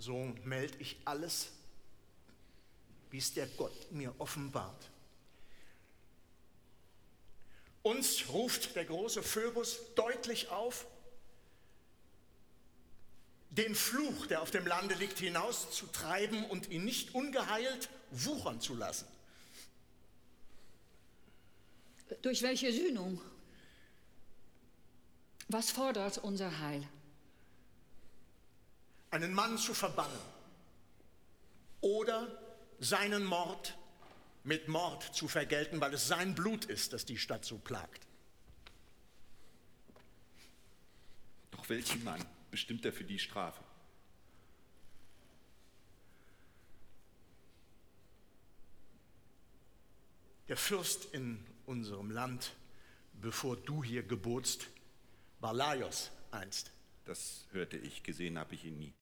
so melde ich alles, wie es der Gott mir offenbart. Uns ruft der große Phöbus deutlich auf, den Fluch, der auf dem Lande liegt, hinauszutreiben und ihn nicht ungeheilt wuchern zu lassen. Durch welche Sühnung? Was fordert unser Heil? Einen Mann zu verbannen oder seinen Mord mit Mord zu vergelten, weil es sein Blut ist, das die Stadt so plagt. Doch welchen Mann bestimmt er für die Strafe? Der Fürst in unserem Land, bevor du hier gebotst, war Laios einst. Das hörte ich, gesehen habe ich ihn nie.